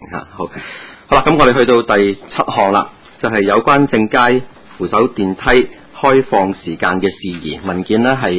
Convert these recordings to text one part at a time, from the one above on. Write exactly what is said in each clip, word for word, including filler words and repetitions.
嚇。好，好啦，咁我哋去到第七項啦，就係、是、有關正佳扶手電梯開放時間嘅事宜。文件呢係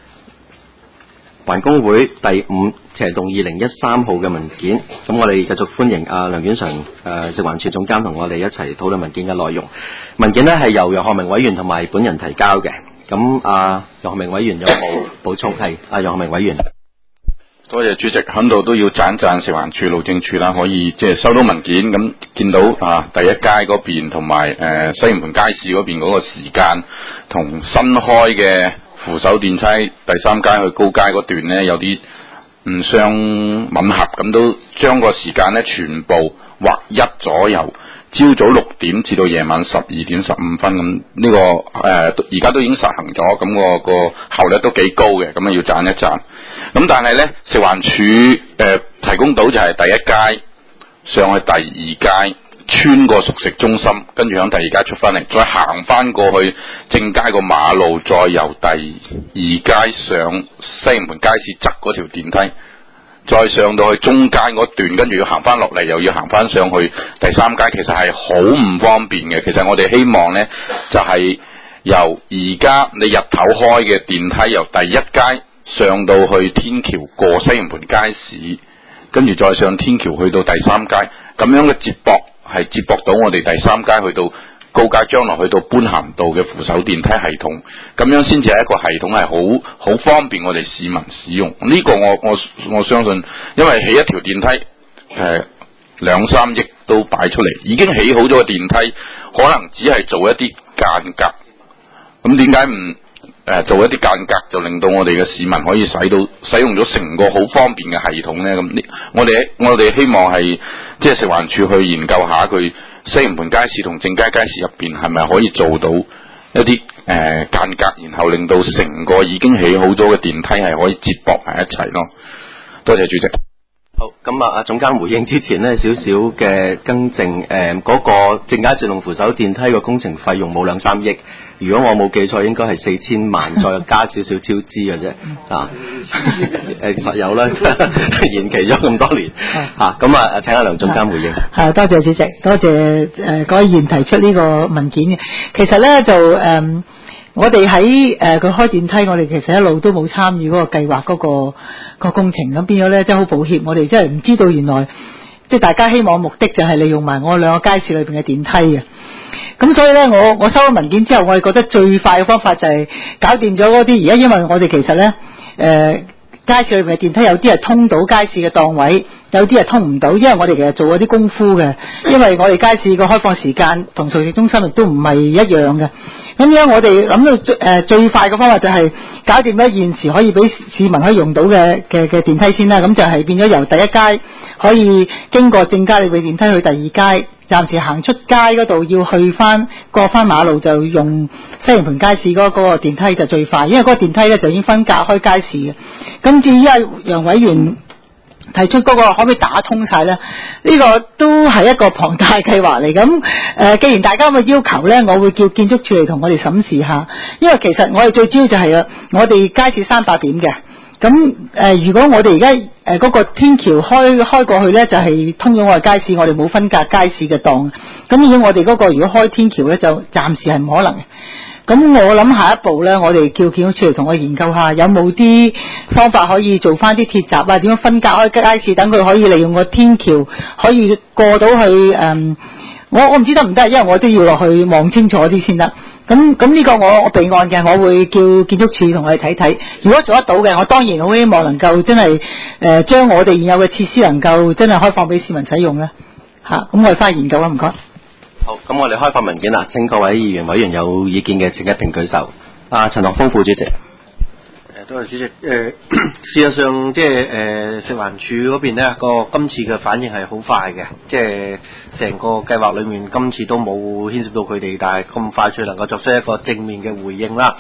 環工會第五斜動二零一三號嘅文件。咁我哋繼續歡迎阿梁婉常誒食環署總監同我哋一齊討論文件嘅內容。文件呢係由楊學明委員同埋本人提交嘅。咁阿楊學明委員有冇補充？係阿楊學明委員。 多謝主席，喺度都要讚讚食環署路政署啦，可以即係收到文件，咁見到啊第一街嗰邊同埋誒西營盤街市嗰邊嗰個時間，同新開嘅扶手電梯第三街去高街嗰段呢，有啲唔相吻合，咁都將個時間呢全部劃一左右，朝早六點至到夜晚十二點十五分，咁呢、這個誒而家都已經實行咗，咁、那個個效率都幾高嘅，咁啊要讚一讚。咁但係呢，食環署誒、呃、提供到就係第一街上去第二街，穿過熟食中心，跟住響第二街出翻嚟，再行翻過去正街個馬路，再由第二街上西營盤街市側嗰條電梯，再上到去中間嗰段，跟住要行翻落嚟，又要行翻上去第三街，其實係好唔方便嘅。其實我哋希望呢，就係、是、由而家你入頭開嘅電梯，由第一街上到去天橋過西營盤街市，跟住再上天橋去到第三街，咁樣嘅接駁係接駁到我哋第三街去到高街，將來去到般咸道嘅扶手電梯系統，咁樣先至係一個系統係好好方便我哋市民使用。呢、這個我我我相信，因為起一條電梯誒兩三億都擺出嚟，已經起好咗個電梯，可能只係做一啲間隔，咁點解唔？誒做一啲間隔，就令到我哋嘅市民可以使到使用咗成個好方便嘅系統呢。咁呢，我哋我哋希望係即係食環署去研究下佢西營盤街市同正佳街市入邊係咪可以做到一啲誒、呃、間隔，然後令到成個已經起好咗嘅電梯係可以接駁埋一齊咯。多謝主席。 好，咁啊，阿總監回應之前呢，少少嘅更正，誒、呃，嗰、那個正佳自動扶手電梯個工程費用冇兩三億，如果我冇記錯，應該係四千萬，再加少少超支嘅啫，啊，誒實有啦，延期咗咁多年，嚇，咁啊，請阿梁總監回應。 係，多謝主席，多謝誒各位議員提出呢個文件嘅。其實咧就誒。呃我哋喺誒佢開電梯，我哋其實一路都冇參與嗰個計劃嗰、嗰個、嗰個工程，咁變咗咧真係好抱歉，我哋真係唔知道原來即係大家希望目的就係利用埋我兩個街市裏邊嘅電梯嘅。咁所以咧，我我收咗文件之後，我哋覺得最快嘅方法就係搞掂咗嗰啲。而家因為我哋其實咧誒、呃、街市裏邊嘅電梯有啲係通到街市嘅檔位，有啲係通唔到，因為我哋其實做咗啲功夫嘅。因為我哋街市個開放時間同熟食中心亦都唔係一樣嘅。咁樣我哋諗到最誒、呃、最快嘅方法就係搞掂咗現時可以俾市民可以用到嘅嘅嘅電梯先啦。咁就係變咗由第一街可以經過正佳裏邊電梯去第二街，暫時行出街嗰度要去翻過翻馬路就用西營盤街市嗰個電梯就最快，因為嗰個電梯咧就已經分隔開街市嘅。咁至於阿楊委員提出嗰個可唔可以打通晒咧？呢、這個都係一個龐大計劃嚟。咁誒、呃，既然大家咁嘅要求咧，我會叫建築署嚟同我哋審視下。因為其實我哋最主要就係啊，我哋街市三百點嘅。咁誒、呃，如果我哋而家誒嗰個天橋開開過去咧，就係、是、通咗我哋街市，我哋冇分隔街市嘅檔。咁如果我哋嗰個如果開天橋咧，就暫時係唔可能嘅。咁我諗下一步咧，我哋叫建築署嚟同我研究下，有冇啲方法可以做翻啲鐵閘啊？點樣分隔開街市，等佢可以利用個天橋可以過到去誒、嗯？我我唔知得唔得，因為我都要落去望清楚啲先得。咁咁呢個我我備案嘅，我會叫建築署同我哋睇睇。如果做得到嘅，我當然好希望能夠真係誒將我哋現有嘅設施能夠真係開放俾市民使用咧嚇。咁、啊、我哋翻去研究啦，唔該。 好，咁我哋開放文件啦，請各位議員委員有意見嘅，請一並舉手。啊，陳學鋒副主席。誒， 多謝主席。誒、呃，事實上即係誒食環署嗰邊咧，個今次嘅反應係好快嘅，即係成個計劃裏面今次都冇牽涉到佢哋，但係咁快脆能夠作出一個正面嘅回應啦。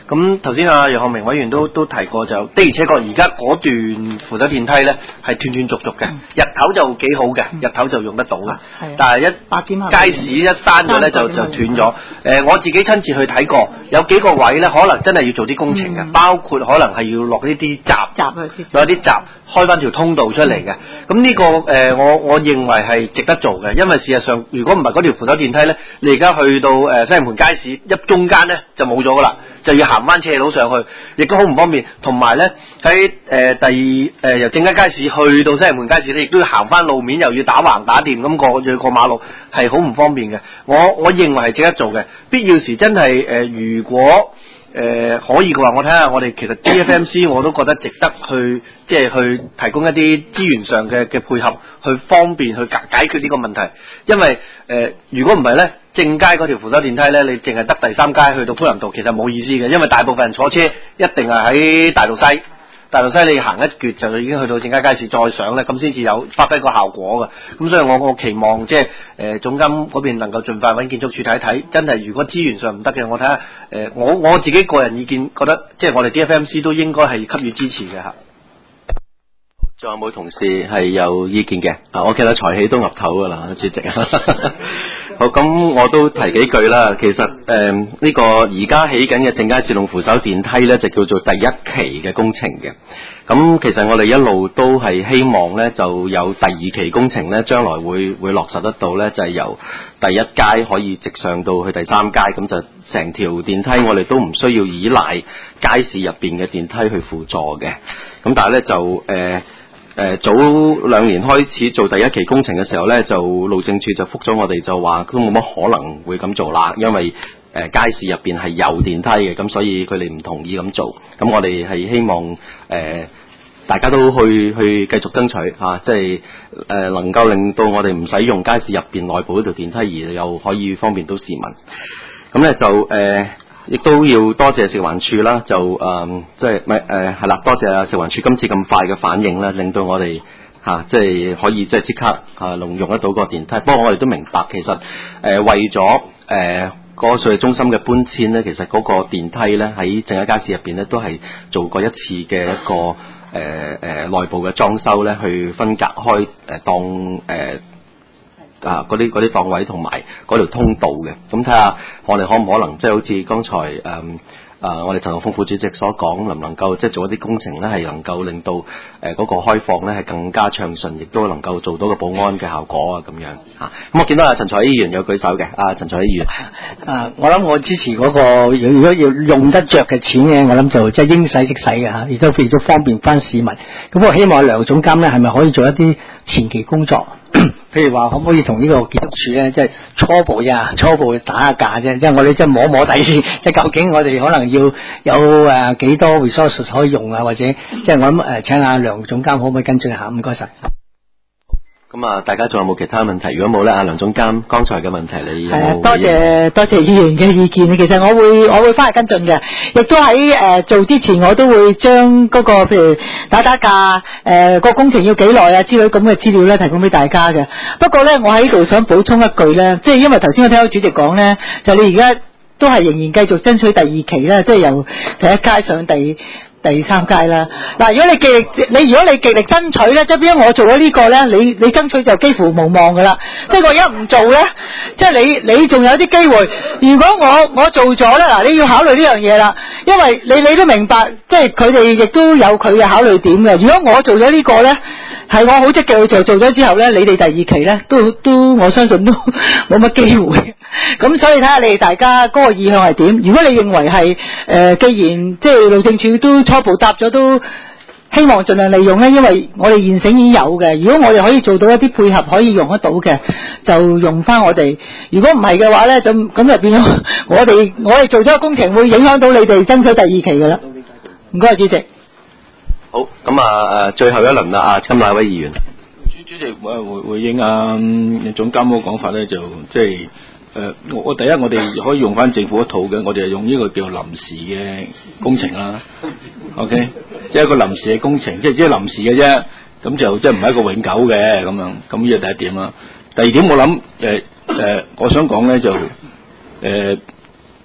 咁頭先阿楊學明委員都都提過就的而且確而家嗰段扶手電梯咧係斷斷續續嘅，日頭就幾好嘅，日頭就用得到嘅，但係一八點街市一閂咗咧就就斷咗。誒、呃，我自己親自去睇過，有幾個位咧可能真係要做啲工程嘅，嗯、包括可能係要落呢啲閘，有啲閘開翻條通道出嚟嘅。咁呢、這個誒、呃，我我認為係值得做嘅，因為事實上如果唔係嗰條扶手電梯咧，你而家去到誒、呃、西營盤街市一中間咧就冇咗噶啦。就要行翻斜路上去，亦都好唔方便。同埋咧喺誒第誒、呃、由正佳街市去到西營盤街市咧，亦都要行翻路面，又要打橫打掂咁過，要過馬路，係好唔方便嘅。我我認為係值得做嘅。必要時真係誒、呃，如果誒、呃、可以嘅話，我睇下我哋其實 D F M C 我都覺得值得去，即係去提供一啲資源上嘅嘅配合，去方便去解解決呢個問題。因為誒、呃，如果唔係咧。正街嗰條扶手電梯咧，你淨係得第三街去到潘林道，其實冇意思嘅，因為大部分人坐車一定係喺大道西，大道西你行一橛就已經去到正街街市，再上咧咁先至有發揮個效果嘅。咁所以我我期望即係誒總監嗰邊能夠盡快揾建築署睇睇，真係如果資源上唔得嘅，我睇下誒我我自己個人意見覺得，即係我哋 D F M C 都應該係給予支持嘅嚇。 仲有冇同事係有意見嘅？啊，我記得財氣都岌頭噶啦，主席。好，咁我都提幾句啦。其實誒呢、呃這個而家起緊嘅正佳自動扶手電梯咧，就叫做第一期嘅工程嘅。咁其實我哋一路都係希望咧，就有第二期工程咧，將來會會落實得到咧，就係、是、由第一階可以直上到去第三階，咁就成條電梯我哋都唔需要依賴街市入邊嘅電梯去輔助嘅。咁但係咧就誒。呃誒、呃、早兩年開始做第一期工程嘅時候咧，就路政署就覆咗我哋，就話都冇乜可能會咁做啦，因為誒、呃、街市入邊係有電梯嘅，咁所以佢哋唔同意咁做。咁我哋係希望誒、呃、大家都去去繼續爭取嚇，即係誒能夠令到我哋唔使用街市入邊內部嗰條電梯，而又可以方便到市民。咁咧就誒。呃亦都要多謝食環署啦，就誒即係咪誒係啦，多謝啊食環署今次咁快嘅反應啦，令到我哋嚇即係可以即係即刻啊能用得到個電梯。不過我哋都明白，其實誒、呃、為咗誒個稅務中心嘅搬遷咧，其實嗰個電梯咧喺正佳街市入邊咧都係做過一次嘅一個誒誒、呃、內部嘅裝修咧，去分隔開誒、呃、當誒。呃啊！嗰啲嗰啲檔位同埋嗰條通道嘅，咁睇下我哋可唔可能即係好似剛才誒誒、嗯啊、我哋陳學鋒副主席所講，能唔能夠即係做一啲工程咧，係能夠令到誒嗰、呃那個開放咧係更加暢順，亦都能夠做到個保安嘅效果啊咁樣嚇。咁、啊、我見到阿陳財議員有舉手嘅，阿、啊、陳財議員啊，我諗我支持嗰、那個，如果要用得着嘅錢咧，我諗就即係應使即使嘅嚇，亦都亦都方便翻市民。咁我希望梁總監咧係咪可以做一啲前期工作？譬如話可唔可以同呢個建築署咧，即係初步呀，初步打下價啫，即係我哋即係摸摸底先，即係究竟我哋可能要有誒幾多 resources 可以用啊，或者即係我諗誒，請阿梁總監可唔可以跟進下？唔該晒。 咁啊，大家仲有冇其他問題？如果冇咧，阿梁總監剛才嘅問題你有冇？ 多謝多謝議員嘅意見。其實我會我會翻嚟跟進嘅，亦都喺誒、呃、做之前，我都會將嗰、那個譬如打打價誒、呃、個工程要幾耐啊之類咁嘅資料咧提供俾大家嘅。不過咧，我喺度想補充一句咧，即係因為頭先我聽到主席講咧，就你而家都係仍然繼續爭取第二期咧，即係由第一階上第。第三階啦，嗱，如果你極力，你如果你極力爭取咧，即係變咗我做咗呢個咧，你你爭取就幾乎無望噶啦。即係我而家唔做咧，即係你你仲有啲機會。如果我我做咗咧，嗱，你要考慮呢樣嘢啦，因為你你都明白，即係佢哋亦都有佢嘅考慮點嘅。如果我做咗呢個咧，係我好積極去做，做咗之後咧，你哋第二期咧都都我相信都冇乜機會。咁所以睇下你哋大家嗰個意向係點。如果你認為係誒、呃，既然即係路政署都初步答咗，都希望盡量利用咧，因為我哋現成已經有嘅。如果我哋可以做到一啲配合，可以用得到嘅，就用翻我哋。如果唔係嘅話咧，就咁就變咗我哋我哋做咗個工程，會影響到你哋爭取第二期噶啦。唔該，主席。 好，咁啊誒，最後一輪啦，阿金乃威議員。 主主席回回回應啊總監嗰個講法咧，就即係。誒，我我第一我哋可以用翻政府一套嘅，我哋係用呢個叫臨時嘅工程啦。OK， 即係一個臨時嘅工程，即係即係臨時嘅啫，咁就即係唔係一個永久嘅咁樣。咁呢個第一點啦。第二點我諗誒誒，我想講咧就誒、呃，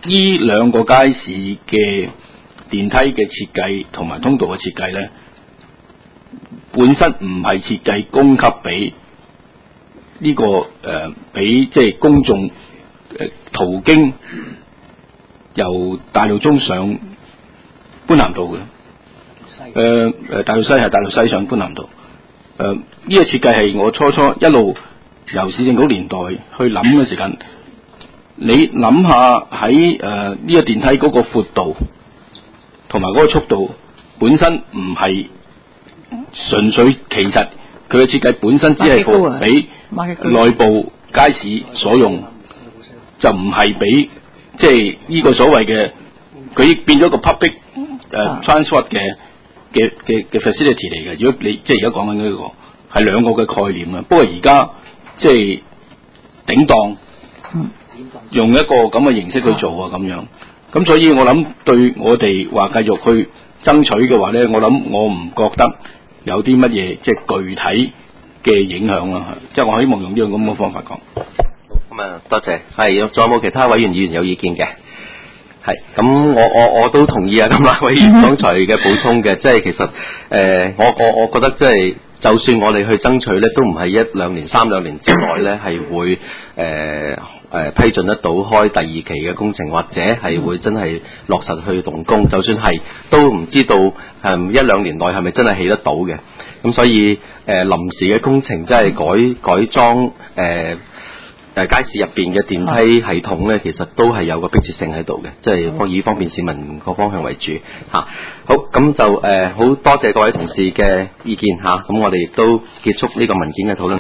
呢兩個街市嘅電梯嘅設計同埋通道嘅設計咧，本身唔係設計供給俾呢、這個誒，俾即係公眾誒、呃、途經由大路中上般咸道嘅。誒誒，大路西係大路西上般咸道。誒、呃，呢、這個設計係我初初一路由市政局年代去諗嘅時間。你諗下喺誒呢個電梯嗰個闊度同埋嗰個速度，本身唔係純粹，其實佢嘅設計本身只係俾俾內部街市所用，就唔係俾即係呢個所謂嘅，佢變咗個 public 誒、uh, transport 嘅嘅嘅嘅 facility 嚟嘅。如果你即係而家講緊呢個係兩個嘅概念啊，不過而家即係頂檔。嗯用一個咁嘅形式去做啊，咁樣，咁所以我諗對我哋話繼續去爭取嘅話咧，我諗我唔覺得有啲乜嘢即係具體嘅影響啦，即係我希望用呢樣咁嘅方法講。 咁啊，多謝。係，仲有冇其他委員議員有意見嘅？係，咁我我我都同意啊，咁啊委員剛才嘅補充嘅，即係其實誒、呃，我我我覺得即係。就算我哋去爭取咧，都唔係一兩年、三兩年之內咧，係會誒誒、呃呃、批准得到開第二期嘅工程，或者係會真係落實去動工。就算係，都唔知道誒、呃、一兩年內係咪真係起得到嘅。咁所以誒、呃、臨時嘅工程，即係改改裝誒。呃誒街市入邊嘅電梯系統咧，其實都係有個迫切性喺度嘅，即係方以方便市民個方向為主嚇、啊。好，咁就誒好、呃、多謝各位同事嘅意見嚇，咁、啊、我哋亦都結束呢個文件嘅討論。